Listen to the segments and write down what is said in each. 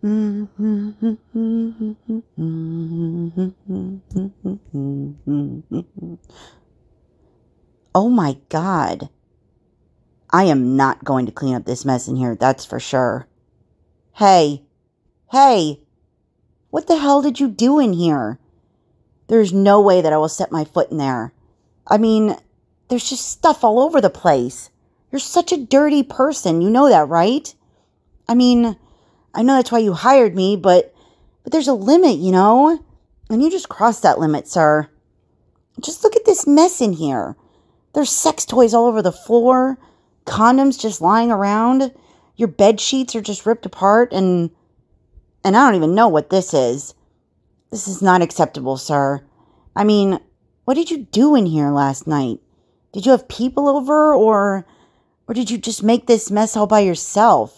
Oh my God. I am not going to clean up this mess in here, that's for sure. Hey, what the hell did you do in here? There's no way that I will set my foot in there. I mean, there's just stuff all over the place. You're such a dirty person, you know that, right? I mean, I know that's why you hired me, but there's a limit, you know? And you just crossed that limit, sir. Just look at this mess in here. There's sex toys all over the floor, condoms just lying around, your bed sheets are just ripped apart, and I don't even know what this is. This is not acceptable, sir. I mean, what did you do in here last night? Did you have people over, or did you just make this mess all by yourself?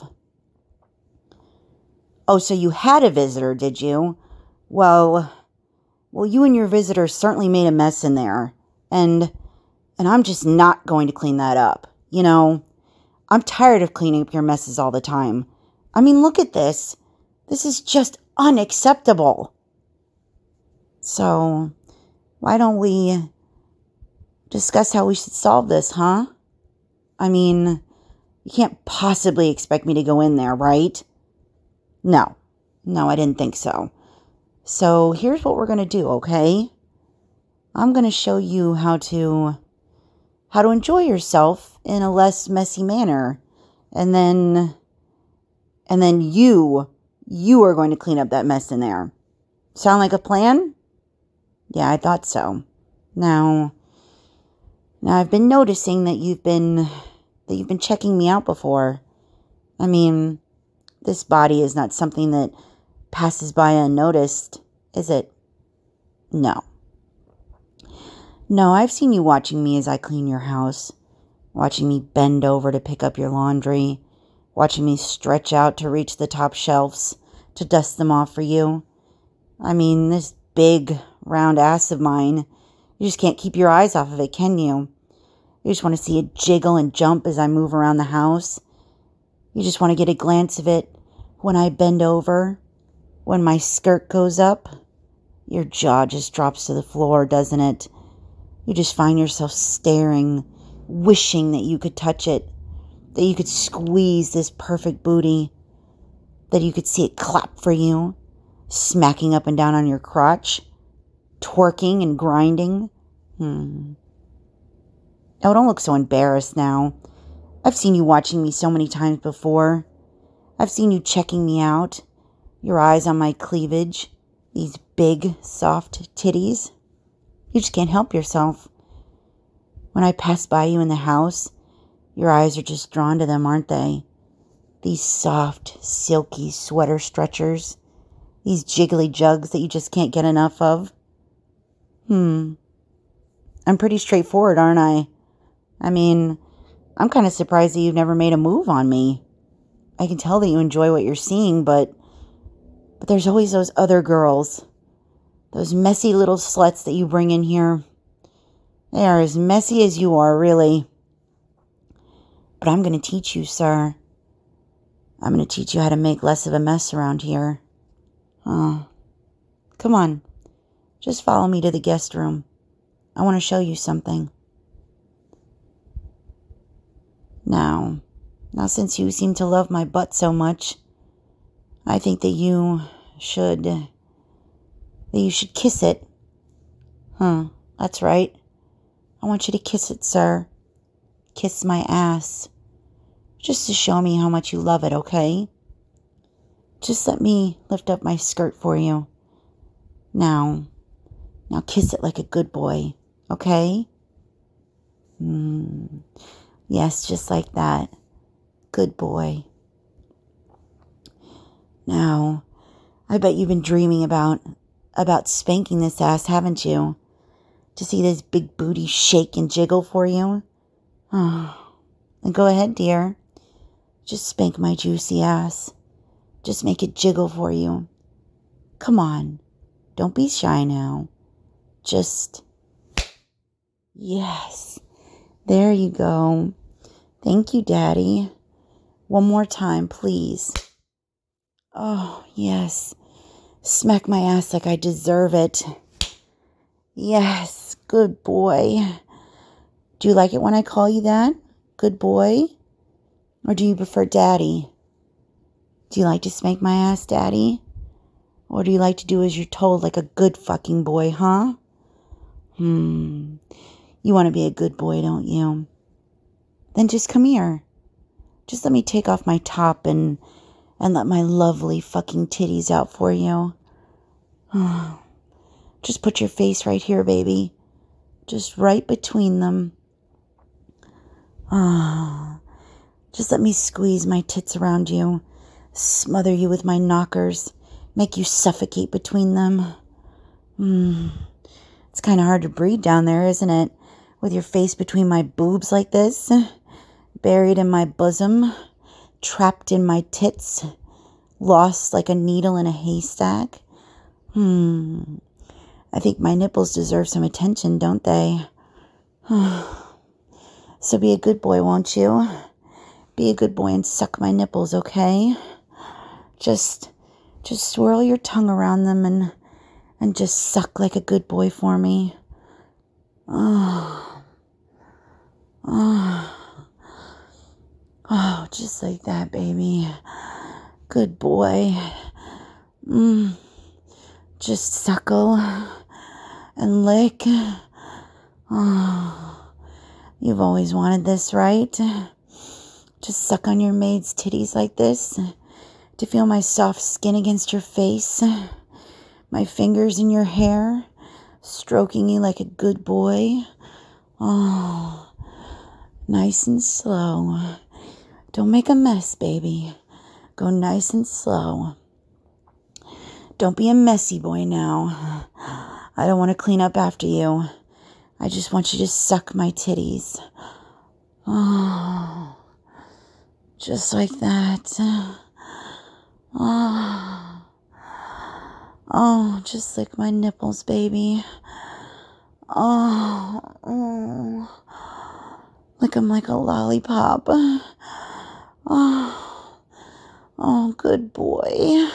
Oh, so you had a visitor, did you? Well, you and your visitor certainly made a mess in there, and I'm just not going to clean that up. You know, I'm tired of cleaning up your messes all the time. I mean, look at this. This is just unacceptable. So, why don't we discuss how we should solve this, huh? I mean, you can't possibly expect me to go in there, right? No, I didn't think so. So, here's what we're going to do, okay? I'm going to show you how to enjoy yourself in a less messy manner. And then you are going to clean up that mess in there. Sound like a plan? Yeah, I thought so. Now I've been noticing that you've been checking me out before. I mean, this body is not something that passes by unnoticed, is it? No, I've seen you watching me as I clean your house, watching me bend over to pick up your laundry, watching me stretch out to reach the top shelves to dust them off for you. I mean, this big, round ass of mine, you just can't keep your eyes off of it, can you? You just want to see it jiggle and jump as I move around the house. You just want to get a glance of it when I bend over, when my skirt goes up. Your jaw just drops to the floor, doesn't it? You just find yourself staring, wishing that you could touch it, that you could squeeze this perfect booty, that you could see it clap for you, smacking up and down on your crotch, twerking and grinding. Oh, don't look so embarrassed now. I've seen you watching me so many times before. I've seen you checking me out, your eyes on my cleavage, these big, soft titties. You just can't help yourself. When I pass by you in the house, your eyes are just drawn to them, aren't they? These soft, silky sweater stretchers. These jiggly jugs that you just can't get enough of. I'm pretty straightforward, aren't I? I mean, I'm kind of surprised that you've never made a move on me. I can tell that you enjoy what you're seeing, but there's always those other girls. Those messy little sluts that you bring in here. They are as messy as you are, really. But I'm going to teach you, sir. I'm going to teach you how to make less of a mess around here. Oh, come on. Just follow me to the guest room. I want to show you something. Now, since you seem to love my butt so much, I think that you should kiss it. That's right. I want you to kiss it, sir. Kiss my ass. Just to show me how much you love it, okay? Just let me lift up my skirt for you. Now kiss it like a good boy, okay? Yes, just like that. Good boy. Now, I bet you've been dreaming about spanking this ass, haven't you? To see this big booty shake and jiggle for you? Oh, then go ahead, dear. Just spank my juicy ass. Just make it jiggle for you. Come on. Don't be shy now. Just... Yes. There you go. Thank you, Daddy. One more time, please. Oh, yes. Smack my ass like I deserve it. Yes, good boy. Do you like it when I call you that? Good boy? Or do you prefer daddy? Do you like to smack my ass, daddy? Or do you like to do as you're told like a good fucking boy, huh? You want to be a good boy, don't you? Then just come here. Just let me take off my top and let my lovely fucking titties out for you. Just put your face right here, baby. Just right between them. Just let me squeeze my tits around you. Smother you with my knockers. Make you suffocate between them. It's kind of hard to breathe down there, isn't it? With your face between my boobs like this. Buried in my bosom. Trapped in my tits. Lost like a needle in a haystack. I think my nipples deserve some attention, don't they? So be a good boy, won't you? Be a good boy and suck my nipples, okay? Just swirl your tongue around them and just suck like a good boy for me. Oh, just like that, baby. Good boy. Just suckle and lick. Oh, you've always wanted this, right? Just suck on your maid's titties like this. To feel my soft skin against your face. My fingers in your hair. Stroking you like a good boy. Oh, nice and slow. Don't make a mess, baby. Go nice and slow. Don't be a messy boy now. I don't want to clean up after you. I just want you to suck my titties. Oh, just like that. Oh, just lick my nipples, baby. Oh. Lick them like a lollipop. Oh, good boy.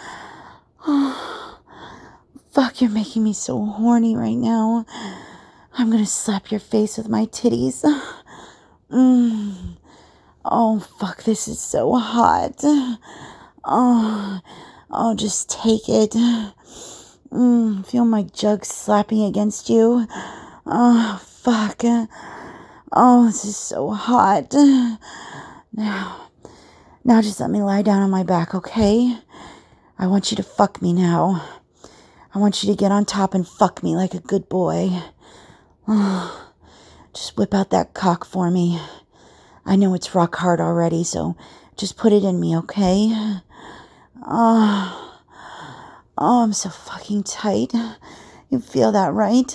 Fuck, you're making me so horny right now. I'm gonna slap your face with my titties. Oh, fuck, this is so hot. Oh, just take it. Feel my jug slapping against you. Oh, fuck. Oh, this is so hot. Now just let me lie down on my back, okay? I want you to fuck me now. I want you to get on top and fuck me like a good boy. Just whip out that cock for me. I know it's rock hard already, so just put it in me, okay? Oh, I'm so fucking tight. You feel that, right?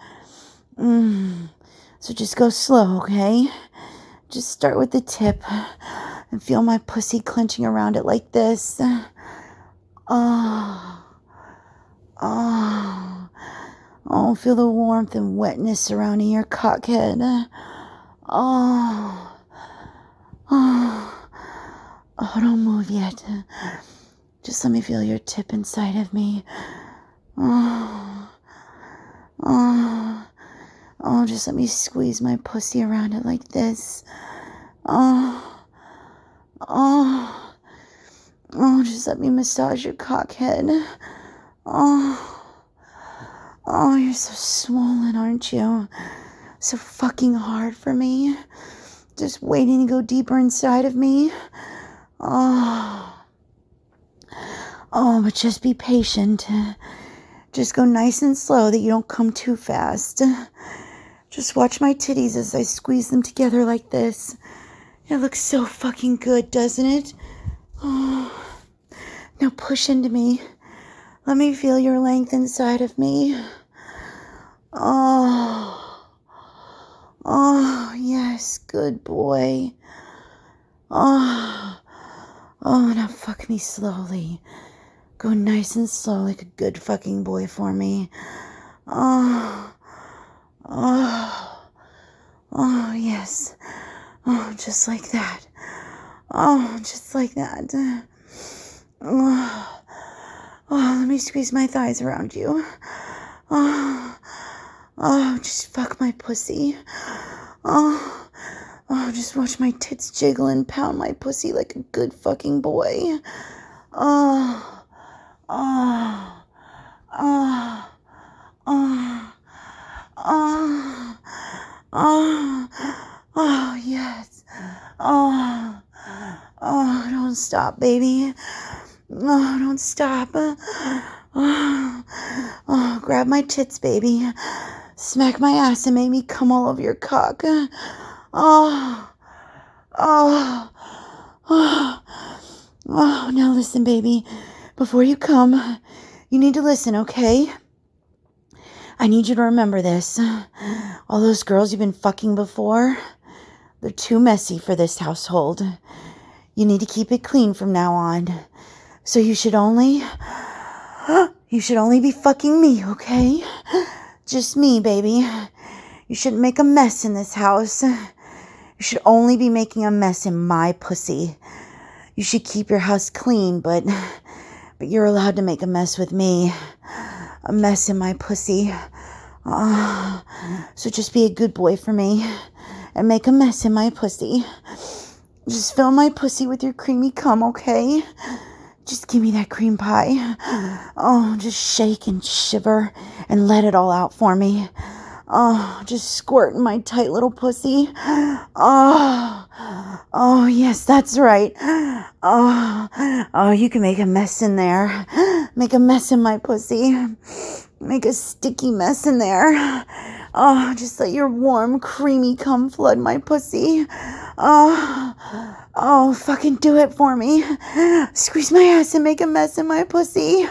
So just go slow, okay? Just start with the tip and feel my pussy clenching around it like this. Oh, feel the warmth and wetness surrounding your cockhead. Oh, don't move yet. Just let me feel your tip inside of me. Just let me squeeze my pussy around it like this. Just let me massage your cockhead. You're so swollen, aren't you? So fucking hard for me. Just waiting to go deeper inside of me. But just be patient. Just go nice and slow that you don't come too fast. Just watch my titties as I squeeze them together like this. It looks so fucking good, doesn't it? Now push into me. Let me feel your length inside of me. Yes, good boy. Now fuck me slowly. Go nice and slow like a good fucking boy for me. Yes. Just like that. Just like that. me squeeze my thighs around you. Just fuck my pussy. Just watch my tits jiggle and pound my pussy like a good fucking boy. Oh, yes. Don't stop, baby. Don't stop. Grab my tits, baby. Smack my ass and make me come all over your cock. Now listen, baby. Before you come, you need to listen, okay? I need you to remember this. All those girls you've been fucking before, they're too messy for this household. You need to keep it clean from now on. So you should only be fucking me, okay? Just me, baby. You shouldn't make a mess in this house. You should only be making a mess in my pussy. You should keep your house clean, but you're allowed to make a mess with me. A mess in my pussy. So just be a good boy for me and make a mess in my pussy. Just fill my pussy with your creamy cum, okay? Just give me that cream pie. Just shake and shiver and let it all out for me. Just squirt in my tight little pussy. Yes, that's right. You can make a mess in there. Make a mess in my pussy. Make a sticky mess in there. Just let your warm, creamy cum flood my pussy. Fucking do it for me. Squeeze my ass and make a mess in my pussy.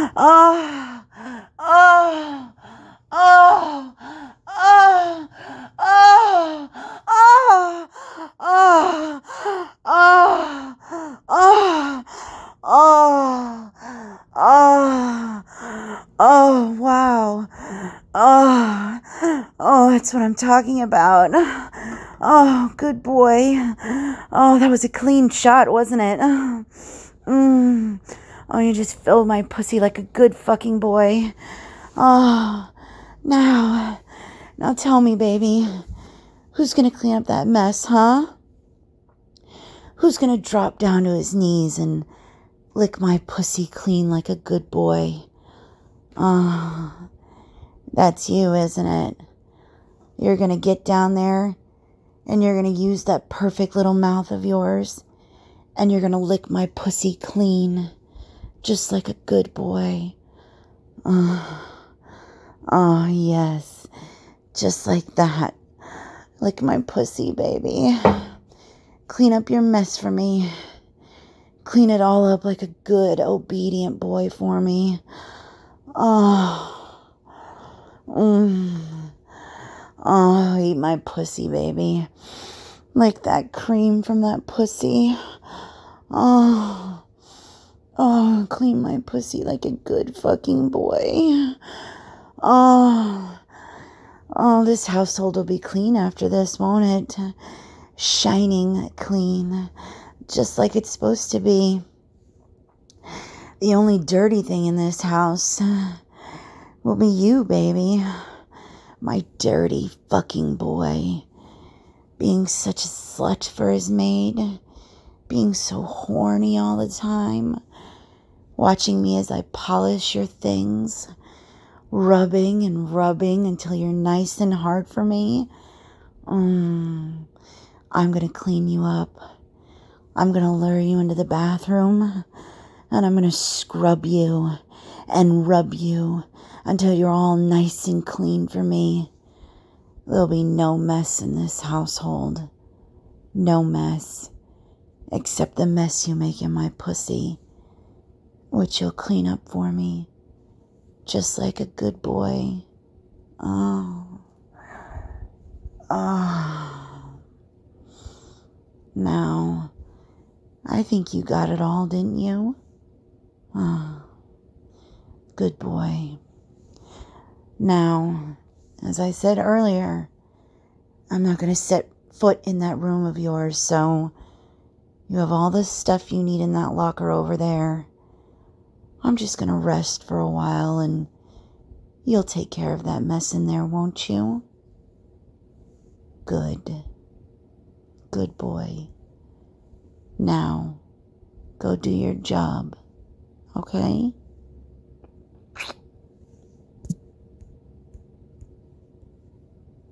Wow. That's what I'm talking about. Good boy. That was a clean shot, wasn't it? You just filled my pussy like a good fucking boy. Now tell me, baby, who's gonna clean up that mess, huh? Who's gonna drop down to his knees and lick my pussy clean like a good boy? That's you, isn't it? You're gonna get down there and you're gonna use that perfect little mouth of yours and you're gonna lick my pussy clean just like a good boy. Yes, just like that. Lick my pussy, baby. Clean up your mess for me. Clean it all up like a good, obedient boy for me. Eat my pussy, baby. Lick that cream from that pussy. Clean my pussy like a good fucking boy. This household will be clean after this, won't it? Shining clean, just like it's supposed to be. The only dirty thing in this house will be you, baby. My dirty fucking boy. Being such a slut for his maid. Being so horny all the time. Watching me as I polish your things. Rubbing and rubbing until you're nice and hard for me. I'm gonna clean you up. I'm gonna lure you into the bathroom. And I'm gonna scrub you and rub you until you're all nice and clean for me. There'll be no mess in this household. No mess. Except the mess you make in my pussy, which you'll clean up for me. Just like a good boy. Now, I think you got it all, didn't you? Good boy. Now, as I said earlier, I'm not going to set foot in that room of yours, so you have all the stuff you need in that locker over there. I'm just going to rest for a while and you'll take care of that mess in there, won't you? Good. Good boy. Now, go do your job, okay?